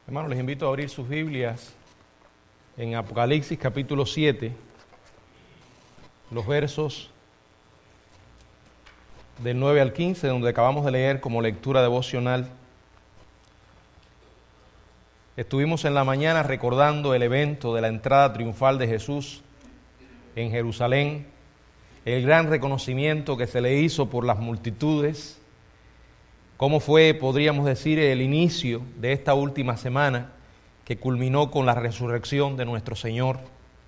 Hermanos, les invito a abrir sus Biblias en Apocalipsis capítulo 7, los versos del 9 al 15, donde acabamos de leer como lectura devocional. Estuvimos en la mañana recordando el evento de la entrada triunfal de Jesús en Jerusalén, el gran reconocimiento que se le hizo por las multitudes, cómo fue, podríamos decir, el inicio de esta última semana que culminó con la resurrección de nuestro Señor.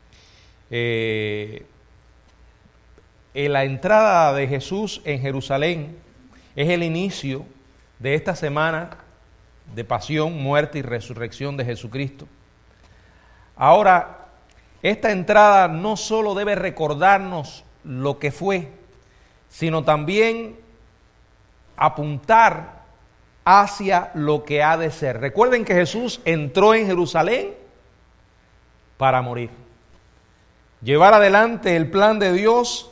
La entrada de Jesús en Jerusalén es el inicio de esta semana de pasión, muerte y resurrección de Jesucristo. Ahora, esta entrada no solo debe recordarnos lo que fue, sino también apuntar hacia lo que ha de ser. Recuerden que Jesús entró en Jerusalén para morir, llevar adelante el plan de Dios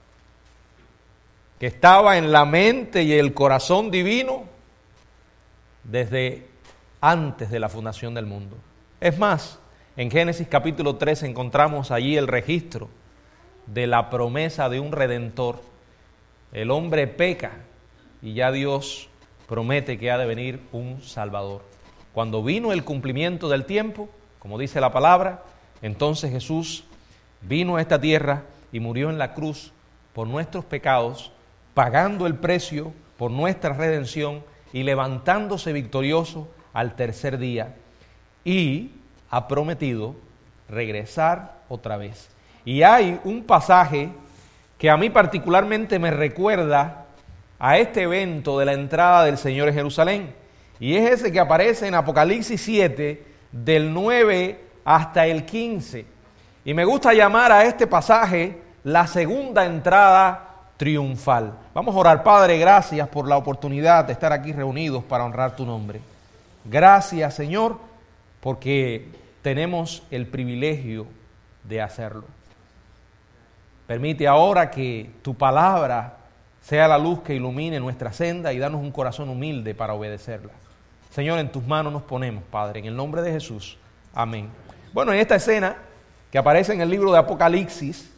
que estaba en la mente y el corazón divino desde antes de la fundación del mundo. Es más, en Génesis capítulo 3 encontramos allí el registro de la promesa de un redentor. El hombre peca y ya Dios promete que ha de venir un Salvador. Cuando vino el cumplimiento del tiempo, como dice la palabra, entonces Jesús vino a esta tierra y murió en la cruz por nuestros pecados, pagando el precio por nuestra redención y levantándose victorioso al tercer día. Y ha prometido regresar otra vez. Y hay un pasaje que a mí particularmente me recuerda a este evento de la entrada del Señor en Jerusalén. Y es ese que aparece en Apocalipsis 7, del 9 hasta el 15. Y me gusta llamar a este pasaje la segunda entrada triunfal. Vamos a orar. Padre, gracias por la oportunidad de estar aquí reunidos para honrar tu nombre. Gracias, Señor, porque tenemos el privilegio de hacerlo. Permite ahora que tu palabra sea la luz que ilumine nuestra senda y danos un corazón humilde para obedecerla. Señor, en tus manos nos ponemos, Padre, en el nombre de Jesús. Amén. Bueno, en esta escena que aparece en el libro de Apocalipsis,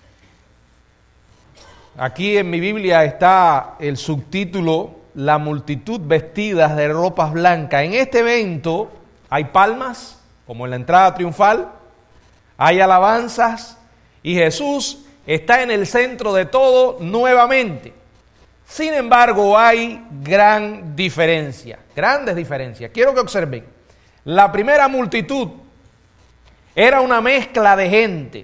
aquí en mi Biblia está el subtítulo La multitud vestidas de ropas blancas. En este evento hay palmas, como en la entrada triunfal, hay alabanzas y Jesús está en el centro de todo nuevamente. Sin embargo, hay grandes diferencias. Quiero que observen. La primera multitud era una mezcla de gente.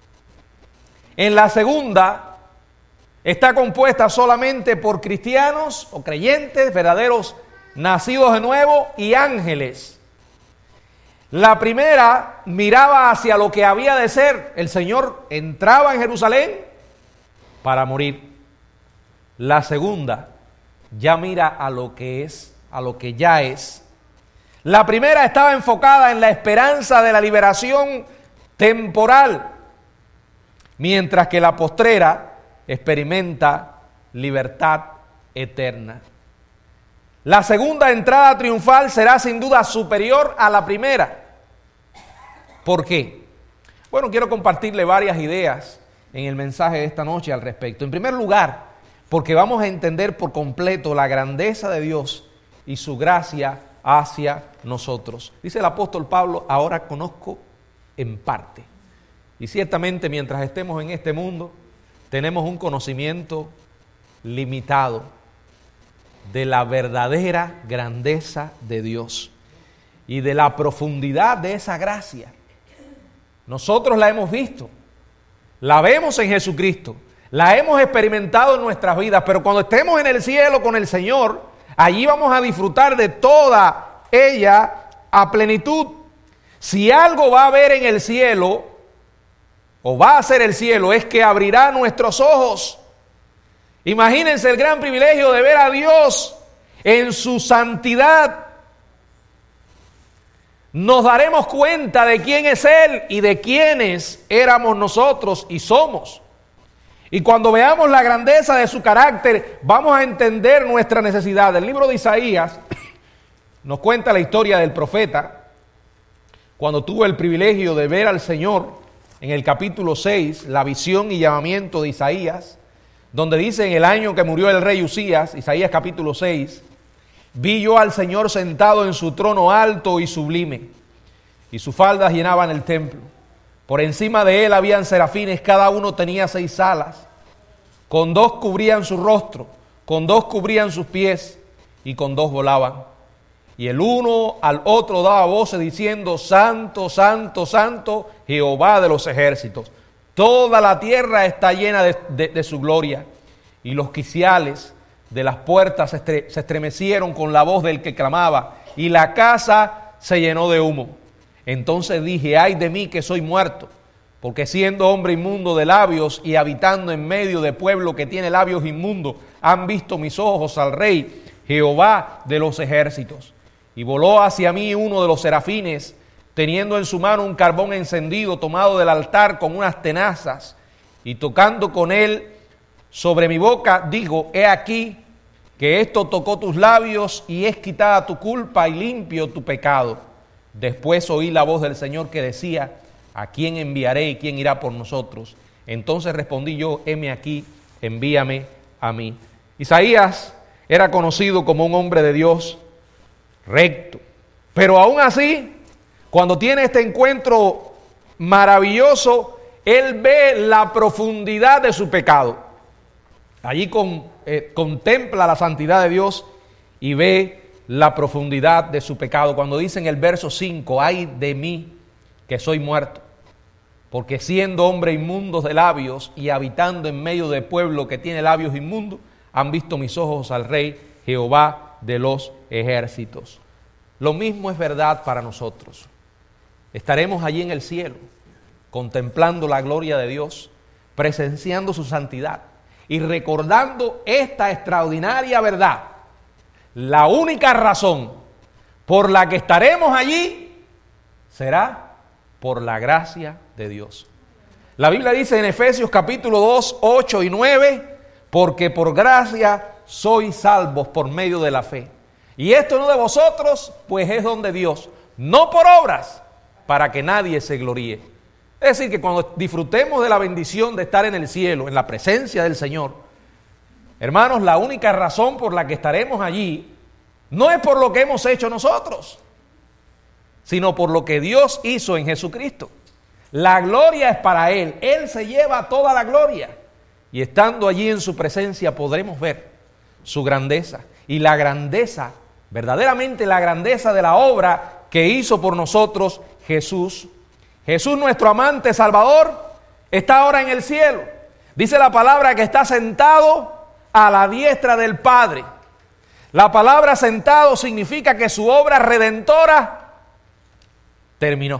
En la segunda está compuesta solamente por cristianos o creyentes, verdaderos nacidos de nuevo y ángeles. La primera miraba hacia lo que había de ser. El Señor entraba en Jerusalén para morir. La segunda ya mira a lo que es, a lo que ya es. La primera estaba enfocada en la esperanza de la liberación temporal, mientras que la postrera experimenta libertad eterna. La segunda entrada triunfal será sin duda superior a la primera. ¿Por qué? Bueno, quiero compartirle varias ideas en el mensaje de esta noche al respecto. En primer lugar, porque vamos a entender por completo la grandeza de Dios y su gracia hacia nosotros. Dice el apóstol Pablo, ahora conozco en parte. Y ciertamente mientras estemos en este mundo, tenemos un conocimiento limitado de la verdadera grandeza de Dios y de la profundidad de esa gracia. Nosotros la hemos visto, la vemos en Jesucristo, la hemos experimentado en nuestras vidas, pero cuando estemos en el cielo con el Señor, allí vamos a disfrutar de toda ella a plenitud. Si algo va a haber en el cielo, o va a hacer el cielo, es que abrirá nuestros ojos. Imagínense el gran privilegio de ver a Dios en su santidad. Nos daremos cuenta de quién es Él y de quiénes éramos nosotros y somos. Y cuando veamos la grandeza de su carácter, vamos a entender nuestra necesidad. El libro de Isaías Nos cuenta la historia del profeta cuando tuvo el privilegio de ver al Señor en el capítulo 6, la visión y llamamiento de Isaías, donde dice: en el año que murió el rey Usías, Isaías capítulo 6, vi yo al Señor sentado en su trono alto y sublime, y sus faldas llenaban el templo. Por encima de él habían serafines, cada uno tenía 6 alas. Con 2 cubrían su rostro, con 2 cubrían sus pies, y con 2 volaban. Y el uno al otro daba voces diciendo: Santo, Santo, Santo, Jehová de los ejércitos. Toda la tierra está llena de su gloria. Y los quiciales de las puertas se estremecieron con la voz del que clamaba, y la casa se llenó de humo. Entonces dije: ay de mí que soy muerto, porque siendo hombre inmundo de labios y habitando en medio de pueblo que tiene labios inmundos, han visto mis ojos al Rey, Jehová de los ejércitos. Y voló hacia mí uno de los serafines, teniendo en su mano un carbón encendido tomado del altar con unas tenazas, y tocando con él sobre mi boca, dijo: he aquí que esto tocó tus labios y es quitada tu culpa y limpio tu pecado. Después oí la voz del Señor que decía: ¿a quién enviaré y quién irá por nosotros? Entonces respondí yo: heme aquí, envíame a mí. Isaías era conocido como un hombre de Dios recto, pero aún así, cuando tiene este encuentro maravilloso, él ve la profundidad de su pecado. Allí contempla la santidad de Dios y ve la profundidad de su pecado. Cuando dice en el verso 5: ay de mí que soy muerto, porque siendo hombre inmundo de labios y habitando en medio de pueblo que tiene labios inmundos, han visto mis ojos al Rey, Jehová de los ejércitos. Lo mismo es verdad para nosotros. Estaremos allí en el cielo, contemplando la gloria de Dios, presenciando su santidad y recordando esta extraordinaria verdad. La única razón por la que estaremos allí será por la gracia de Dios. La Biblia dice en Efesios capítulo 2, 8 y 9, porque por gracia sois salvos por medio de la fe. Y esto no de vosotros, pues es don de Dios, no por obras, para que nadie se gloríe. Es decir, que cuando disfrutemos de la bendición de estar en el cielo, en la presencia del Señor, hermanos, la única razón por la que estaremos allí no es por lo que hemos hecho nosotros, sino por lo que Dios hizo en Jesucristo. La gloria es para Él, Él se lleva toda la gloria, y estando allí en su presencia podremos ver su grandeza y la grandeza, verdaderamente la grandeza de la obra que hizo por nosotros Jesús. Jesús, nuestro amante Salvador, está ahora en el cielo. Dice la palabra que está sentado a la diestra del Padre. La palabra sentado significa que su obra redentora terminó.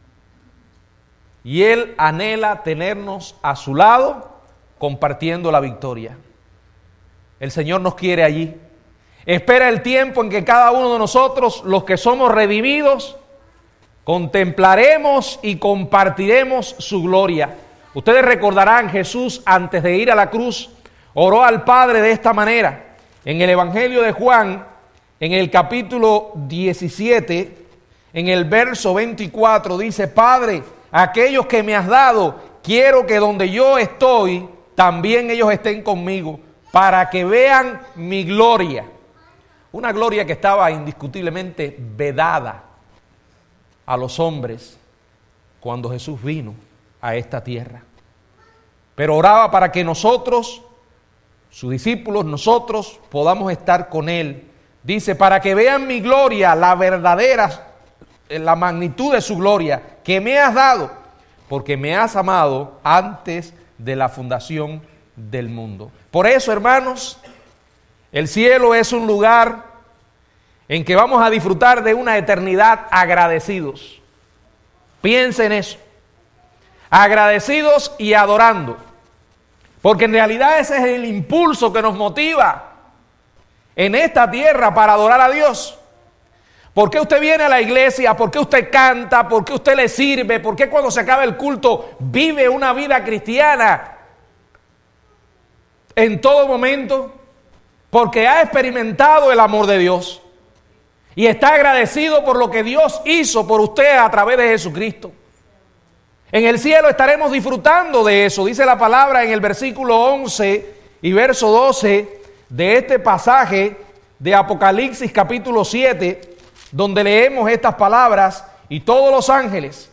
Y Él anhela tenernos a su lado, compartiendo la victoria. El Señor nos quiere allí. Espera el tiempo en que cada uno de nosotros, los que somos redimidos, contemplaremos y compartiremos su gloria. Ustedes recordarán, Jesús, antes de ir a la cruz, oró al Padre de esta manera. En el Evangelio de Juan, en el capítulo 17, en el verso 24, dice: Padre, aquellos que me has dado, quiero que donde yo estoy, también ellos estén conmigo, para que vean mi gloria. Una gloria que estaba indiscutiblemente vedada a los hombres cuando Jesús vino a esta tierra. Pero oraba para que nosotros, sus discípulos, nosotros podamos estar con Él. Dice: para que vean mi gloria, la verdadera, la magnitud de su gloria que me has dado, porque me has amado antes de la fundación del mundo. Por eso, hermanos, el cielo es un lugar en que vamos a disfrutar de una eternidad agradecidos. Piensen en eso. Agradecidos y adorando. Porque en realidad ese es el impulso que nos motiva en esta tierra para adorar a Dios. ¿Por qué usted viene a la iglesia? ¿Por qué usted canta? ¿Por qué usted le sirve? ¿Por qué cuando se acaba el culto vive una vida cristiana en todo momento? Porque ha experimentado el amor de Dios. Y está agradecido por lo que Dios hizo por usted a través de Jesucristo. En el cielo estaremos disfrutando de eso. Dice la palabra en el versículo 11 y verso 12 de este pasaje de Apocalipsis capítulo 7, donde leemos estas palabras: y todos los ángeles,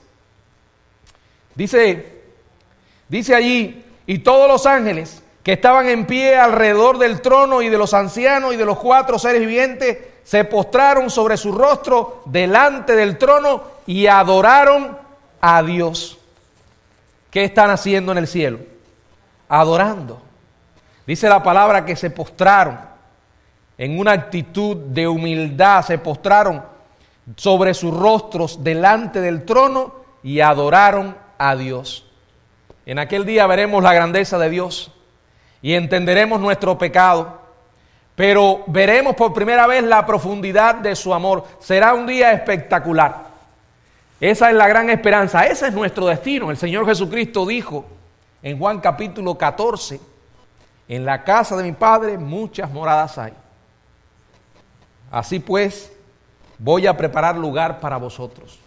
dice allí, y todos los ángeles que estaban en pie alrededor del trono y de los ancianos y de los 4 seres vivientes, se postraron sobre su rostro delante del trono y adoraron a Dios. ¿Qué están haciendo en el cielo? Adorando. Dice la palabra que se postraron en una actitud de humildad, se postraron sobre sus rostros delante del trono y adoraron a Dios. En aquel día veremos la grandeza de Dios y entenderemos nuestro pecado, pero veremos por primera vez la profundidad de su amor. Será un día espectacular. Esa es la gran esperanza, ese es nuestro destino. El Señor Jesucristo dijo en Juan capítulo 14, en la casa de mi Padre muchas moradas hay. Así pues, voy a preparar lugar para vosotros.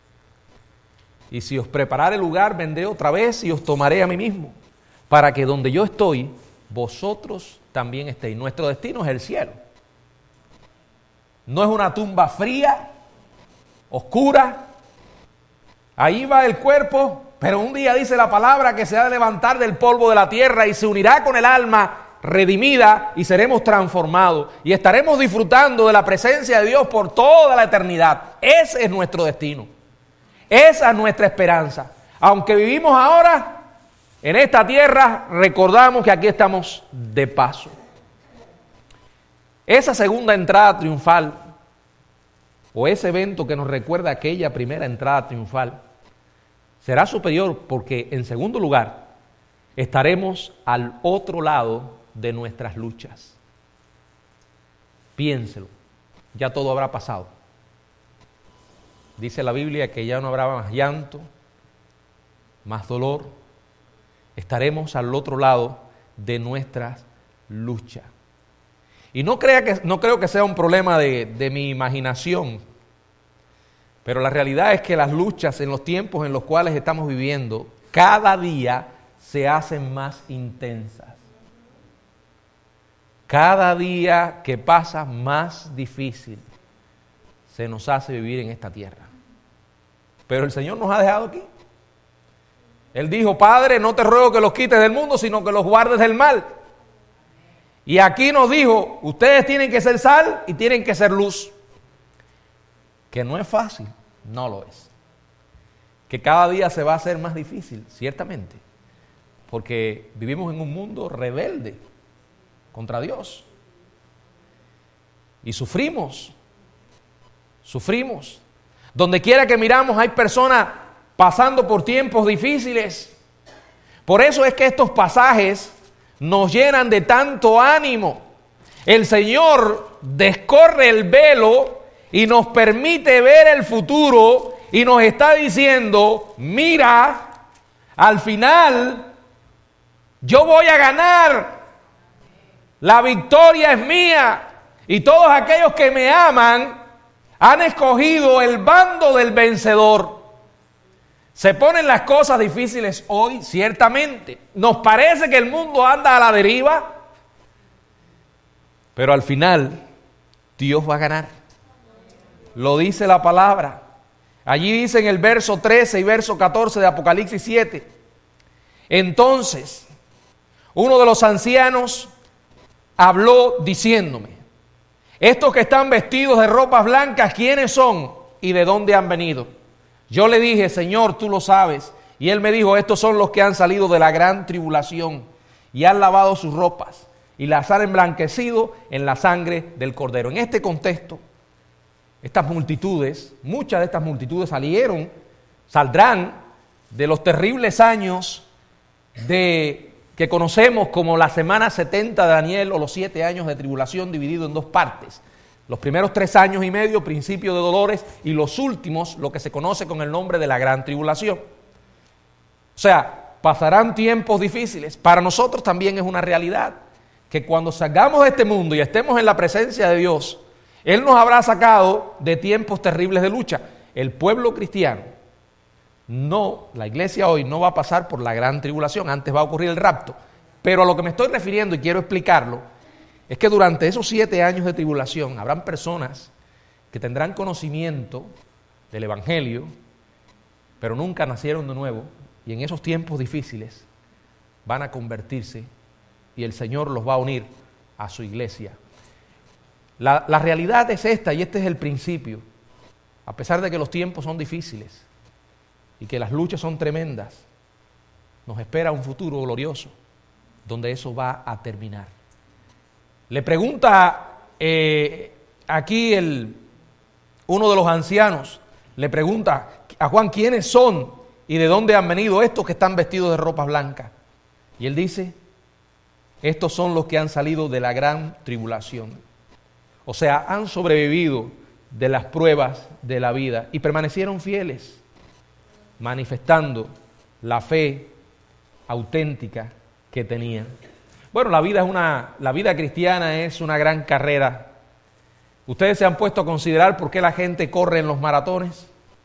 Y si os preparare lugar, vendré otra vez y os tomaré a mí mismo, para que donde yo estoy, vosotros también estéis. Nuestro destino es el cielo. No es una tumba fría, oscura. Ahí va el cuerpo, pero un día dice la palabra que se ha de levantar del polvo de la tierra y se unirá con el alma redimida y seremos transformados y estaremos disfrutando de la presencia de Dios por toda la eternidad. Ese es nuestro destino. Esa es nuestra esperanza. Aunque vivimos ahora en esta tierra, recordamos que aquí estamos de paso. Esa segunda entrada triunfal, o ese evento que nos recuerda aquella primera entrada triunfal, será superior porque, en segundo lugar, estaremos al otro lado de nuestras luchas. Piénselo, ya todo habrá pasado. Dice la Biblia que ya no habrá más llanto, más dolor. Estaremos al otro lado de nuestras luchas. Y no creo que sea un problema de mi imaginación, pero la realidad es que las luchas en los tiempos en los cuales estamos viviendo, cada día se hacen más intensas. Cada día que pasa, más difícil se nos hace vivir en esta tierra. Pero el Señor nos ha dejado aquí. Él dijo: Padre, no te ruego que los quites del mundo, sino que los guardes del mal. Y aquí nos dijo: ustedes tienen que ser sal y tienen que ser luz. Que no es fácil, no lo es. Que cada día se va a hacer más difícil, ciertamente. Porque vivimos en un mundo rebelde contra Dios. Y sufrimos. Donde quiera que miramos hay personas pasando por tiempos difíciles. Por eso es que estos pasajes nos llenan de tanto ánimo. El Señor descorre el velo y nos permite ver el futuro y nos está diciendo: mira, al final yo voy a ganar. La victoria es mía. Y todos aquellos que me aman han escogido el bando del vencedor. Se ponen las cosas difíciles hoy, ciertamente. Nos parece que el mundo anda a la deriva, pero al final Dios va a ganar. Lo dice la palabra. Allí dice en el verso 13 y verso 14 de Apocalipsis 7. Entonces, uno de los ancianos habló diciéndome: estos que están vestidos de ropas blancas, ¿quiénes son y de dónde han venido? Yo le dije: Señor, tú lo sabes. Y él me dijo: estos son los que han salido de la gran tribulación y han lavado sus ropas y las han emblanquecido en la sangre del Cordero. En este contexto, estas multitudes, muchas de estas multitudes saldrán de los terribles años que conocemos como la semana 70 de Daniel, o los 7 años de tribulación dividido en 2 partes. Los primeros 3 años y medio, principio de dolores, y los últimos, lo que se conoce con el nombre de la gran tribulación. O sea, pasarán tiempos difíciles. Para nosotros también es una realidad que cuando salgamos de este mundo y estemos en la presencia de Dios, Él nos habrá sacado de tiempos terribles de lucha. El pueblo cristiano, la iglesia hoy no va a pasar por la gran tribulación, antes va a ocurrir el rapto. Pero a lo que me estoy refiriendo, y quiero explicarlo, es que durante esos 7 años de tribulación habrán personas que tendrán conocimiento del Evangelio, pero nunca nacieron de nuevo, y en esos tiempos difíciles van a convertirse y el Señor los va a unir a su iglesia. La realidad es esta, y este es el principio. A pesar de que los tiempos son difíciles y que las luchas son tremendas, nos espera un futuro glorioso donde eso va a terminar. Le pregunta aquí uno de los ancianos, le pregunta a Juan quiénes son y de dónde han venido estos que están vestidos de ropas blancas. Y él dice, estos son los que han salido de la gran tribulación. O sea, han sobrevivido de las pruebas de la vida y permanecieron fieles, manifestando la fe auténtica que tenían. Bueno, la vida cristiana es una gran carrera. ¿Ustedes se han puesto a considerar por qué la gente corre en los maratones?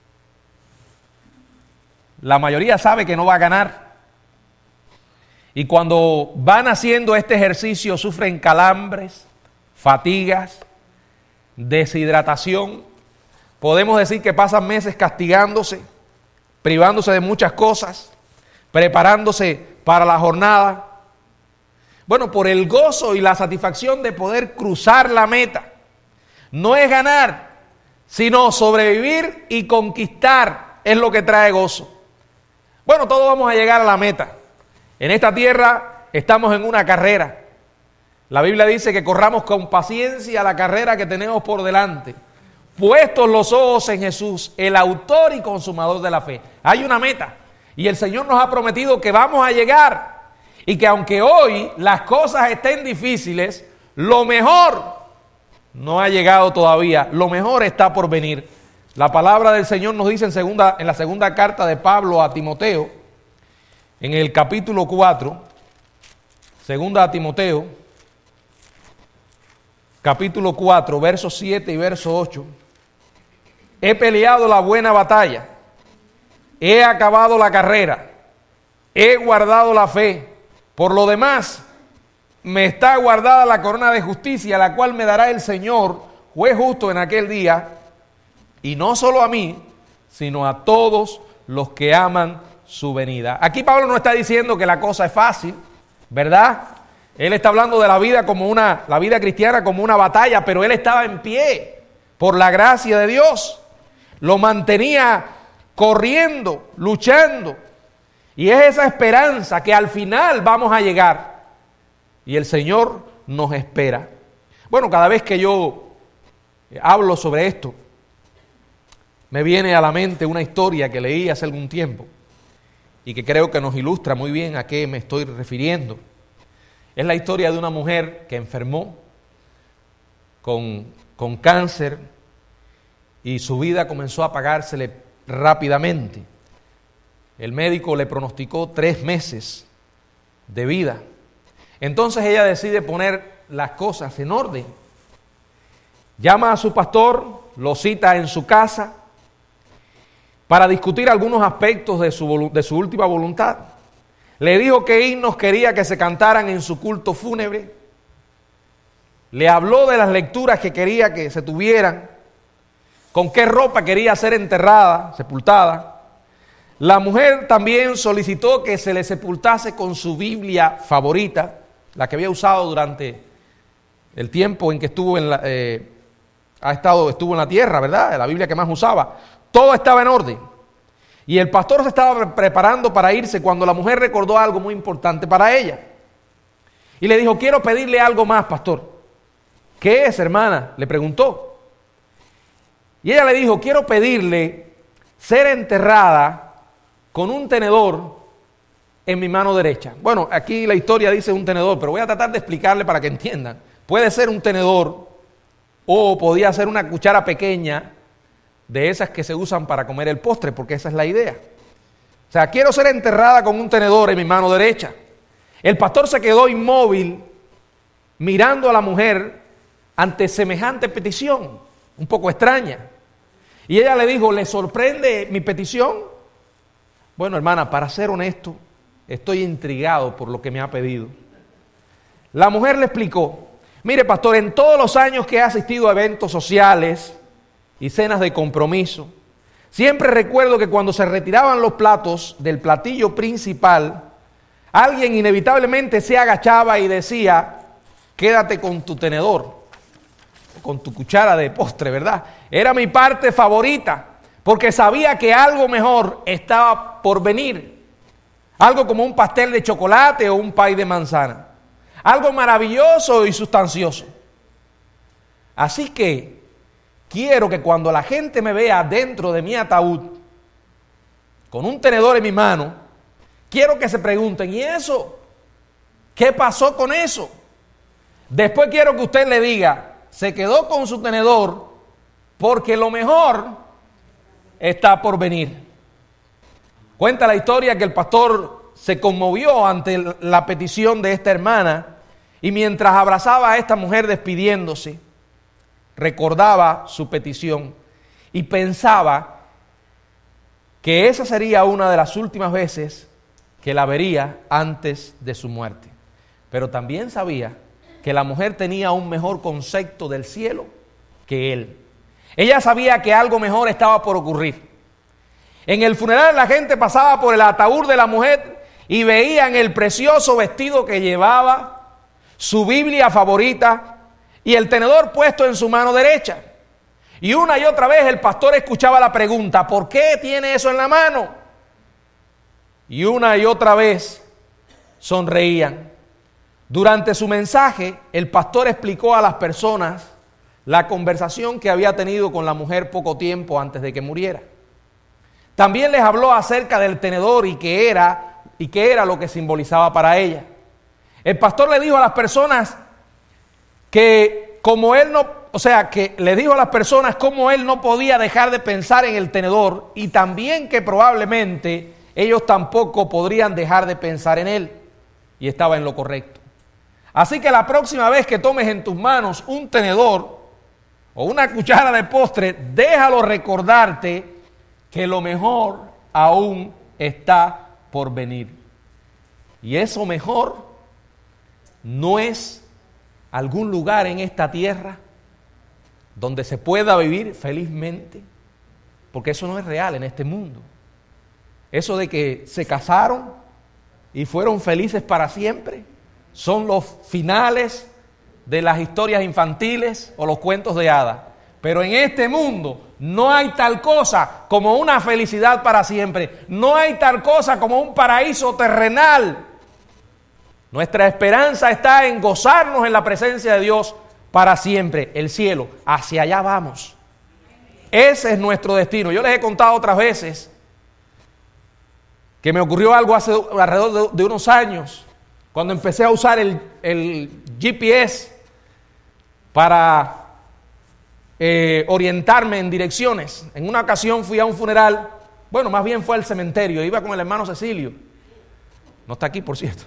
La mayoría sabe que no va a ganar. Y cuando van haciendo este ejercicio sufren calambres, fatigas, deshidratación. Podemos decir que pasan meses castigándose, privándose de muchas cosas, preparándose para la jornada. Bueno, por el gozo y la satisfacción de poder cruzar la meta. No es ganar, sino sobrevivir y conquistar es lo que trae gozo. Bueno, todos vamos a llegar a la meta. En esta tierra estamos en una carrera. La Biblia dice que corramos con paciencia la carrera que tenemos por delante, puestos los ojos en Jesús, el autor y consumador de la fe. Hay una meta y el Señor nos ha prometido que vamos a llegar y que aunque hoy las cosas estén difíciles, lo mejor no ha llegado todavía, lo mejor está por venir. La palabra del Señor nos dice en la segunda carta de Pablo a Timoteo, en el capítulo 4, segunda a Timoteo, capítulo 4, versos 7 y verso 8. He peleado la buena batalla, he acabado la carrera, he guardado la fe. Por lo demás, me está guardada la corona de justicia, la cual me dará el Señor, juez justo en aquel día, y no solo a mí, sino a todos los que aman su venida. Aquí Pablo no está diciendo que la cosa es fácil, ¿verdad? Él está hablando de la vida cristiana como una batalla, pero él estaba en pie por la gracia de Dios. Lo mantenía corriendo, luchando. Y es esa esperanza que al final vamos a llegar. Y el Señor nos espera. Bueno, cada vez que yo hablo sobre esto, me viene a la mente una historia que leí hace algún tiempo y que creo que nos ilustra muy bien a qué me estoy refiriendo. Es la historia de una mujer que enfermó con cáncer y su vida comenzó a apagársele rápidamente. El médico le pronosticó 3 meses de vida. Entonces ella decide poner las cosas en orden. Llama a su pastor, lo cita en su casa para discutir algunos aspectos de su última voluntad. Le dijo qué himnos quería que se cantaran en su culto fúnebre. Le habló de las lecturas que quería que se tuvieran, con qué ropa quería ser enterrada, sepultada. La mujer también solicitó que se le sepultase con su Biblia favorita, la que había usado durante el tiempo en que estuvo en la tierra, ¿verdad? La Biblia que más usaba. Todo estaba en orden. Y el pastor se estaba preparando para irse cuando la mujer recordó algo muy importante para ella. Y le dijo, quiero pedirle algo más, pastor. ¿Qué es, hermana?, le preguntó. Y ella le dijo, quiero pedirle ser enterrada con un tenedor en mi mano derecha. Bueno, aquí la historia dice un tenedor, pero voy a tratar de explicarle para que entiendan. Puede ser un tenedor o podía ser una cuchara pequeña de esas que se usan para comer el postre, porque esa es la idea. O sea, quiero ser enterrada con un tenedor en mi mano derecha. El pastor se quedó inmóvil mirando a la mujer ante semejante petición. un poco extraña. Y ella le dijo, ¿le sorprende mi petición? Bueno, hermana, para ser honesto, estoy intrigado por lo que me ha pedido. La mujer le explicó, mire pastor, en todos los años que he asistido a eventos sociales y cenas de compromiso, siempre recuerdo que cuando se retiraban los platos del platillo principal, alguien inevitablemente se agachaba y decía, quédate con tu tenedor, con tu cuchara de postre, ¿verdad? Era mi parte favorita, porque sabía que algo mejor estaba por venir. Algo como un pastel de chocolate o un pay de manzana. Algo maravilloso y sustancioso. Así que quiero que cuando la gente me vea dentro de mi ataúd, con un tenedor en mi mano, quiero que se pregunten, ¿y eso? ¿Qué pasó con eso? Después quiero que usted le diga, se quedó con su tenedor porque lo mejor está por venir. Cuenta la historia que el pastor se conmovió ante la petición de esta hermana y mientras abrazaba a esta mujer despidiéndose, recordaba su petición y pensaba que esa sería una de las últimas veces que la vería antes de su muerte. Pero también sabía que la mujer tenía un mejor concepto del cielo que él. Ella sabía que algo mejor estaba por ocurrir. En el funeral la gente pasaba por el ataúd de la mujer y veían el precioso vestido que llevaba, su Biblia favorita y el tenedor puesto en su mano derecha. Y una y otra vez el pastor escuchaba la pregunta, ¿por qué tiene eso en la mano? Y una y otra vez sonreían. Durante su mensaje, el pastor explicó a las personas la conversación que había tenido con la mujer poco tiempo antes de que muriera. También les habló acerca del tenedor y qué era lo que simbolizaba para ella. El pastor le dijo a las personas que le dijo a las personas cómo él no podía dejar de pensar en el tenedor y también que probablemente ellos tampoco podrían dejar de pensar en él. Y estaba en lo correcto. Así que la próxima vez que tomes en tus manos un tenedor o una cuchara de postre, déjalo recordarte que lo mejor aún está por venir. Y eso mejor no es algún lugar en esta tierra donde se pueda vivir felizmente, porque eso no es real en este mundo. Eso de que se casaron y fueron felices para siempre, son los finales de las historias infantiles o los cuentos de hadas. Pero en este mundo no hay tal cosa como una felicidad para siempre. No hay tal cosa como un paraíso terrenal. Nuestra esperanza está en gozarnos en la presencia de Dios para siempre, el cielo. Hacia allá vamos. Ese es nuestro destino. Yo les he contado otras veces que me ocurrió algo hace alrededor de unos años, cuando empecé a usar el GPS para orientarme en direcciones. En una ocasión fui a un funeral, bueno, más bien fue al cementerio, iba con el hermano Cecilio, no está aquí por cierto.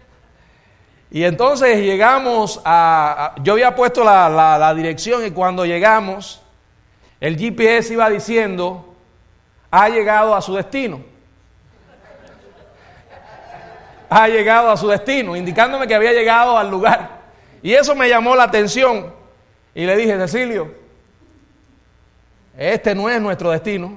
Y entonces llegamos yo había puesto la dirección y cuando llegamos, el GPS iba diciendo, ha llegado a su destino. Ha llegado a su destino, indicándome que había llegado al lugar. Y eso me llamó la atención. Y le dije, Cecilio, este no es nuestro destino.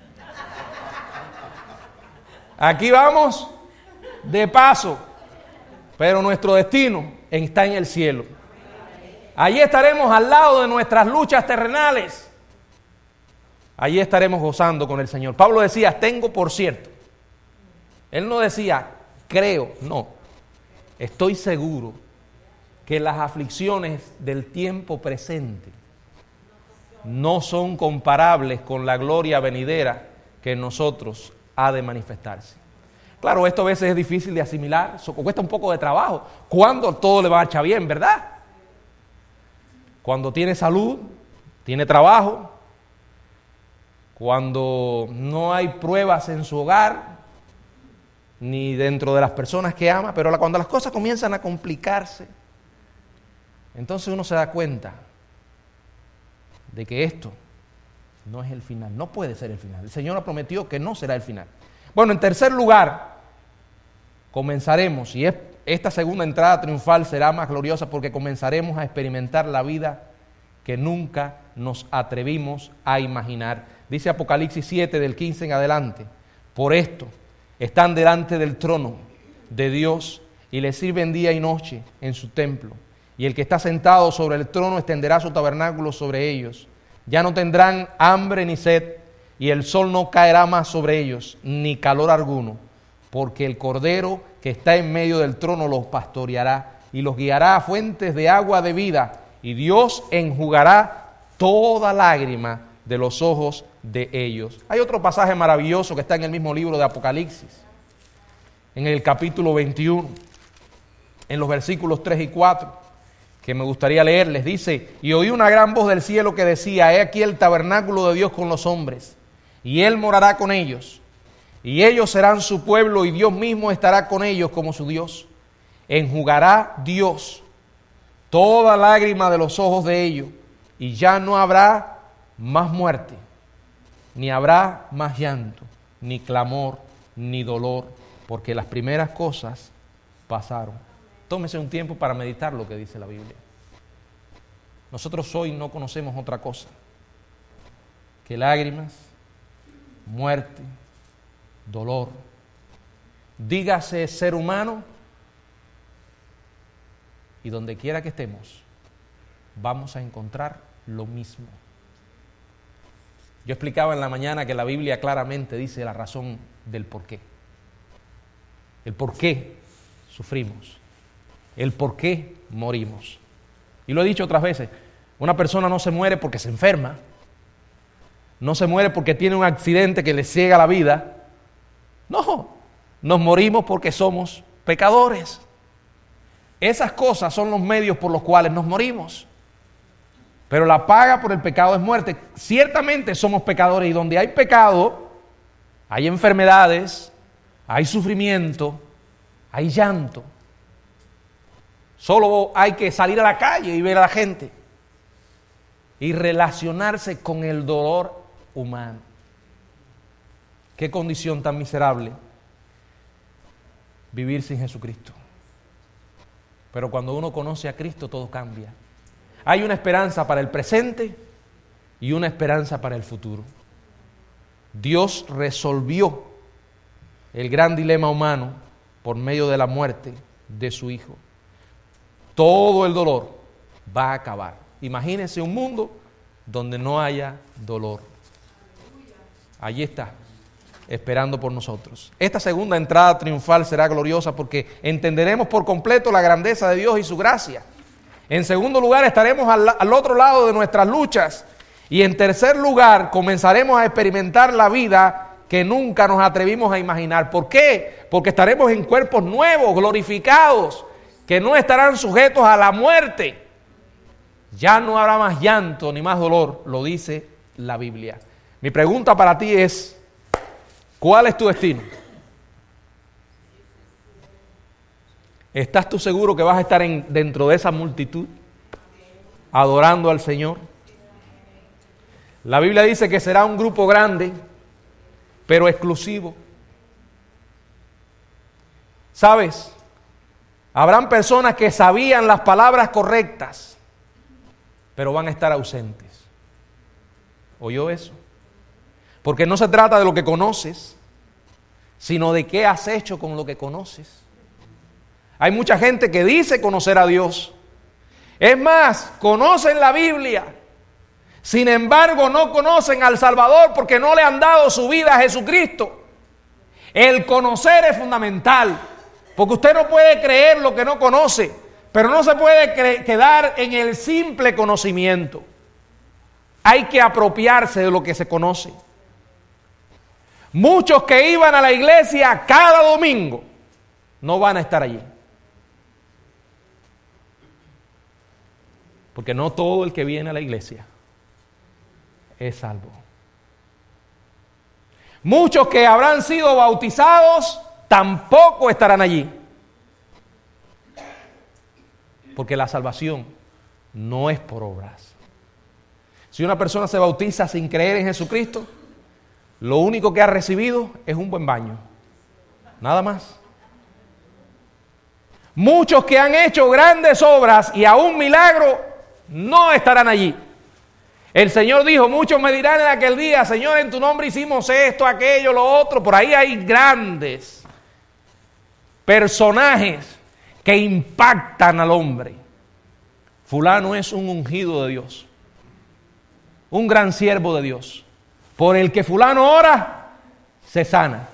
Aquí vamos de paso, pero nuestro destino está en el cielo. Allí estaremos al lado de nuestras luchas terrenales. Allí estaremos gozando con el Señor. Pablo decía, tengo por cierto. Él no decía, creo, no. Estoy seguro que las aflicciones del tiempo presente no son comparables con la gloria venidera que en nosotros ha de manifestarse. Claro, esto a veces es difícil de asimilar, cuesta un poco de trabajo. Cuando todo le marcha bien, ¿verdad? Cuando tiene salud, tiene trabajo, cuando no hay pruebas en su hogar, ni dentro de las personas que ama, pero cuando las cosas comienzan a complicarse, entonces uno se da cuenta de que esto no es el final, no puede ser el final. El Señor ha prometido que no será el final. Bueno, en tercer lugar, comenzaremos, y esta segunda entrada triunfal será más gloriosa porque comenzaremos a experimentar la vida que nunca nos atrevimos a imaginar. Dice Apocalipsis 7, del 15 en adelante: por esto están delante del trono de Dios y le sirven día y noche en su templo. Y el que está sentado sobre el trono extenderá su tabernáculo sobre ellos. Ya no tendrán hambre ni sed, y el sol no caerá más sobre ellos, ni calor alguno, porque el Cordero que está en medio del trono los pastoreará y los guiará a fuentes de agua de vida, y Dios enjugará toda lágrima de los ojos de ellos. Hay otro pasaje maravilloso que está en el mismo libro de Apocalipsis, en el capítulo 21, en los versículos 3 y 4, que me gustaría leerles. Dice: y oí una gran voz del cielo que decía: he aquí el tabernáculo de Dios con los hombres, y Él morará con ellos, y ellos serán su pueblo, y Dios mismo estará con ellos como su Dios. Enjugará Dios toda lágrima de los ojos de ellos, y ya no habrá más muerte, ni habrá más llanto, ni clamor, ni dolor, porque las primeras cosas pasaron. Tómese un tiempo para meditar lo que dice la Biblia. Nosotros hoy no conocemos otra cosa que lágrimas, muerte, dolor. Dígase ser humano, y donde quiera que estemos, vamos a encontrar lo mismo. Yo explicaba en la mañana que la Biblia claramente dice la razón del por qué. El por qué sufrimos. El por qué morimos. Y lo he dicho otras veces, una persona no se muere porque se enferma, no se muere porque tiene un accidente que le ciega la vida. No, nos morimos porque somos pecadores. Esas cosas son los medios por los cuales nos morimos. Pero la paga por el pecado es muerte. Ciertamente somos pecadores, y donde hay pecado, hay enfermedades, hay sufrimiento, hay llanto. Solo hay que salir a la calle y ver a la gente y relacionarse con el dolor humano. Qué condición tan miserable vivir sin Jesucristo. Pero cuando uno conoce a Cristo, todo cambia. Hay una esperanza para el presente y una esperanza para el futuro. Dios resolvió el gran dilema humano por medio de la muerte de su Hijo. Todo el dolor va a acabar. Imagínense un mundo donde no haya dolor. Allí está, esperando por nosotros. Esta segunda entrada triunfal será gloriosa porque entenderemos por completo la grandeza de Dios y su gracia. En segundo lugar, estaremos al otro lado de nuestras luchas. Y en tercer lugar, comenzaremos a experimentar la vida que nunca nos atrevimos a imaginar. ¿Por qué? Porque estaremos en cuerpos nuevos, glorificados, que no estarán sujetos a la muerte. Ya no habrá más llanto ni más dolor, lo dice la Biblia. Mi pregunta para ti es: ¿cuál es tu destino? ¿Estás tú seguro que vas a estar dentro de esa multitud adorando al Señor? La Biblia dice que será un grupo grande, pero exclusivo. ¿Sabes? Habrán personas que sabían las palabras correctas, pero van a estar ausentes. ¿Oyó eso? Porque no se trata de lo que conoces, sino de qué has hecho con lo que conoces. Hay mucha gente que dice conocer a Dios. Es más, conocen la Biblia. Sin embargo, no conocen al Salvador porque no le han dado su vida a Jesucristo. El conocer es fundamental, porque usted no puede creer lo que no conoce, pero no se puede quedar en el simple conocimiento. Hay que apropiarse de lo que se conoce. Muchos que iban a la iglesia cada domingo no van a estar allí. Porque no todo el que viene a la iglesia es salvo. Muchos que habrán sido bautizados tampoco estarán allí. Porque la salvación no es por obras, Si una persona se bautiza sin creer en Jesucristo, lo único que ha recibido es un buen baño. Nada más. Muchos que han hecho grandes obras y aún milagros no estarán allí. El Señor dijo, muchos me dirán en aquel día, Señor, en tu nombre hicimos esto, aquello, lo otro. Por ahí hay grandes personajes que impactan al hombre. Fulano es un ungido de Dios, un gran siervo de Dios. Por el que fulano ora, se sana.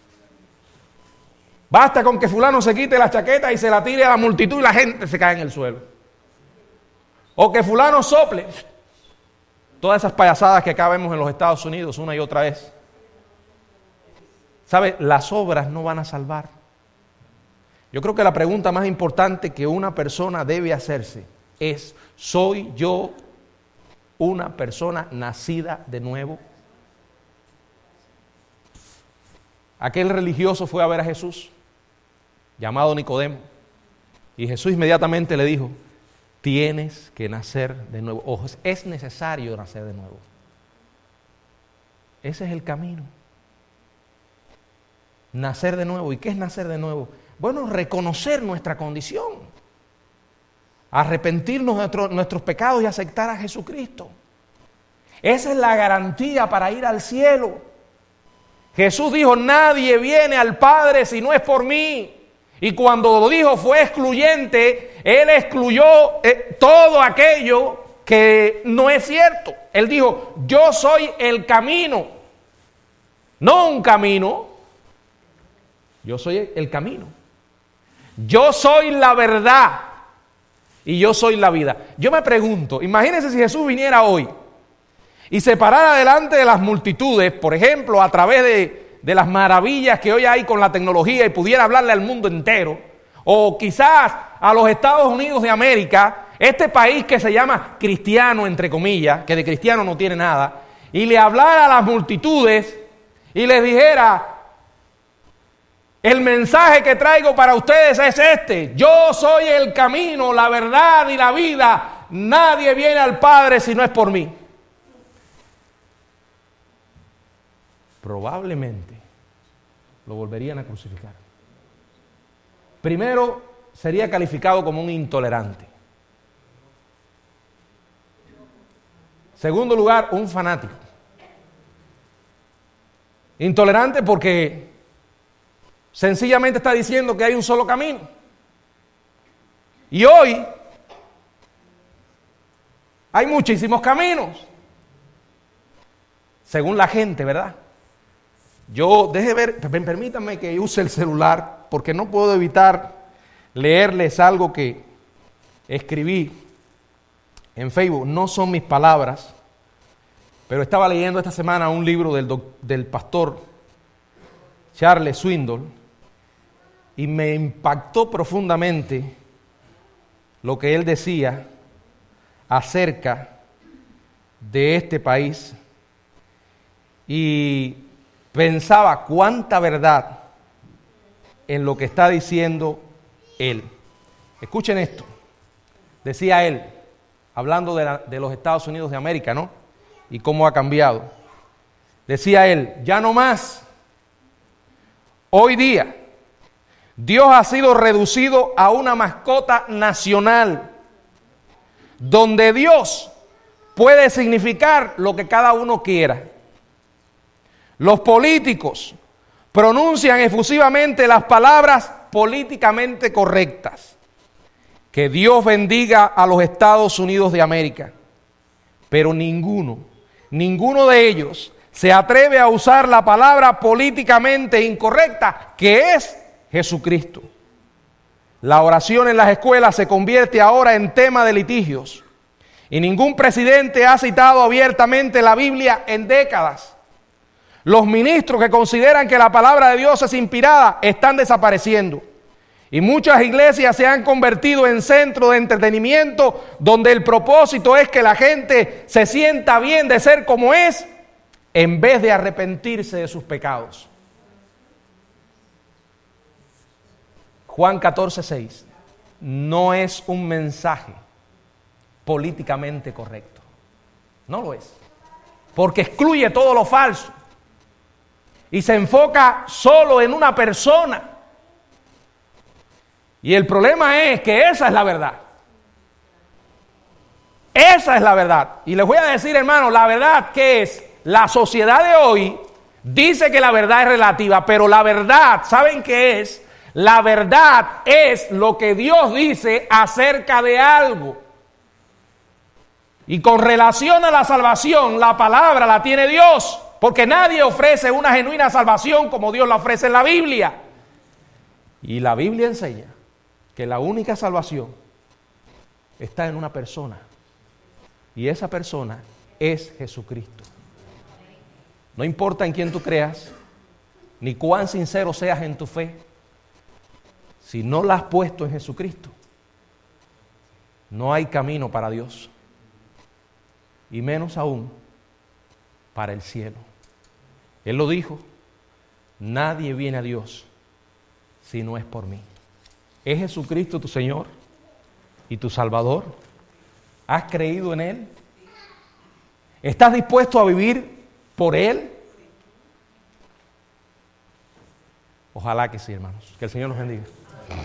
Basta con que fulano se quite la chaqueta y se la tire a la multitud y la gente se cae en el suelo. O que fulano sople. Todas esas payasadas que acá vemos en los Estados Unidos una y otra vez. ¿Sabe? Las obras no van a salvar. Yo creo que la pregunta más importante que una persona debe hacerse es, ¿soy yo una persona nacida de nuevo? Aquel religioso fue a ver a Jesús, llamado Nicodemo, y Jesús inmediatamente le dijo, tienes que nacer de nuevo. Ojo, es necesario nacer de nuevo. Ese es el camino. Nacer de nuevo. ¿Y qué es nacer de nuevo? Bueno, reconocer nuestra condición, arrepentirnos de nuestros pecados y aceptar a Jesucristo. Esa es la garantía para ir al cielo. Jesús dijo, nadie viene al Padre si no es por mí. Y cuando lo dijo fue excluyente. Él excluyó todo aquello que no es cierto. Él dijo, yo soy el camino. No un camino. Yo soy el camino. Yo soy la verdad. Y yo soy la vida. Yo me pregunto, imagínense si Jesús viniera hoy y se parara delante de las multitudes, por ejemplo, a través de las maravillas que hoy hay con la tecnología y pudiera hablarle al mundo entero, o quizás a los Estados Unidos de América, este país que se llama cristiano, entre comillas, que de cristiano no tiene nada, y le hablara a las multitudes y les dijera, el mensaje que traigo para ustedes es este, yo soy el camino, la verdad y la vida, nadie viene al Padre si no es por mí. Probablemente lo volverían a crucificar. Primero, sería calificado como un intolerante. Segundo lugar, un fanático. Intolerante porque sencillamente está diciendo que hay un solo camino. Y hoy hay muchísimos caminos, según la gente, ¿verdad? Permítanme que use el celular, porque no puedo evitar leerles algo que escribí en Facebook. No son mis palabras, pero estaba leyendo esta semana un libro del pastor Charles Swindoll y me impactó profundamente lo que él decía acerca de este país y pensaba cuánta verdad en lo que está diciendo él. Escuchen esto. Decía él, hablando de los Estados Unidos de América, ¿no? Y cómo ha cambiado. Decía él, ya no más. Hoy día, Dios ha sido reducido a una mascota nacional, donde Dios puede significar lo que cada uno quiera. Los políticos pronuncian efusivamente las palabras políticamente correctas. Que Dios bendiga a los Estados Unidos de América. Pero ninguno de ellos se atreve a usar la palabra políticamente incorrecta, que es Jesucristo. La oración en las escuelas se convierte ahora en tema de litigios. Y ningún presidente ha citado abiertamente la Biblia en décadas. Los ministros que consideran que la palabra de Dios es inspirada están desapareciendo. Y muchas iglesias se han convertido en centros de entretenimiento donde el propósito es que la gente se sienta bien de ser como es, en vez de arrepentirse de sus pecados. Juan 14:6 no es un mensaje políticamente correcto. No lo es. Porque excluye todo lo falso. Y se enfoca solo en una persona. Y el problema es que esa es la verdad. Esa es la verdad. Y les voy a decir, hermano, la verdad que es, la sociedad de hoy dice que la verdad es relativa, pero la verdad, ¿saben qué es? La verdad es lo que Dios dice acerca de algo. Y con relación a la salvación, la palabra la tiene Dios, porque nadie ofrece una genuina salvación como Dios la ofrece en la Biblia. Y la Biblia enseña que la única salvación está en una persona. Y esa persona es Jesucristo. No importa en quién tú creas, ni cuán sincero seas en tu fe, si no la has puesto en Jesucristo, no hay camino para Dios. Y menos aún para el cielo. Él lo dijo, nadie viene a Dios si no es por mí. ¿Es Jesucristo tu Señor y tu Salvador? ¿Has creído en Él? ¿Estás dispuesto a vivir por Él? Ojalá que sí, hermanos. Que el Señor nos bendiga.